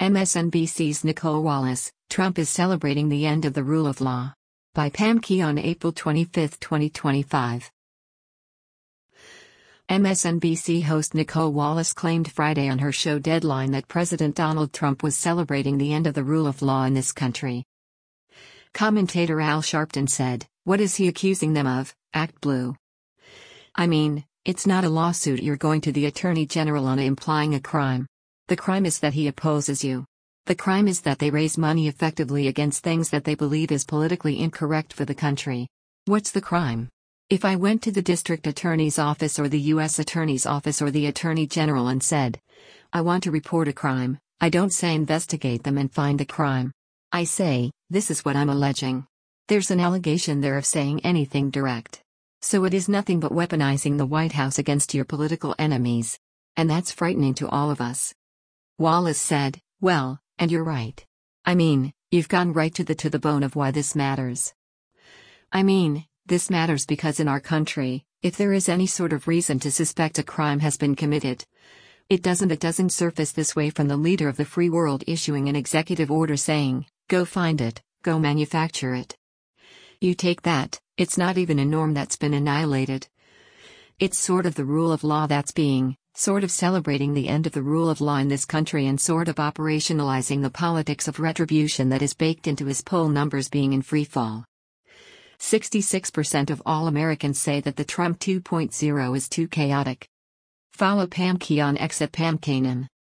MSNBC's Nicole Wallace, Trump is celebrating the end of the rule of law. By Pam Key on April 25, 2025. MSNBC host Nicole Wallace claimed Friday on her show Deadline that President Donald Trump was celebrating the end of the rule of law in this country. Commentator Al Sharpton said, "What is he accusing them of? Act Blue. I mean, it's not a lawsuit you're going to the Attorney General on implying a crime. The crime is that he opposes you. The crime is that they raise money effectively against things that they believe is politically incorrect for the country. What's the crime? If I went to the district attorney's office or the U.S. attorney's office or the attorney general and said, I want to report a crime, I don't say investigate them and find the crime. I say, this is what I'm alleging. There's an allegation there of saying anything direct. So it is nothing but weaponizing the White House against your political enemies. And that's frightening to all of us." Wallace said, "Well, and you're right. I mean, you've gone right to the bone of why this matters. I mean, this matters because in our country, if there is any sort of reason to suspect a crime has been committed, it doesn't surface this way from the leader of the free world issuing an executive order saying, go find it, go manufacture it. You take that, it's not even a norm that's been annihilated. It's sort of the rule of law that's being, sort of celebrating the end of the rule of law in this country and sort of operationalizing the politics of retribution that is baked into his poll numbers being in free fall. 66% of all Americans say that the Trump 2.0 is too chaotic." Follow Pam Key on X at Pam Kanan.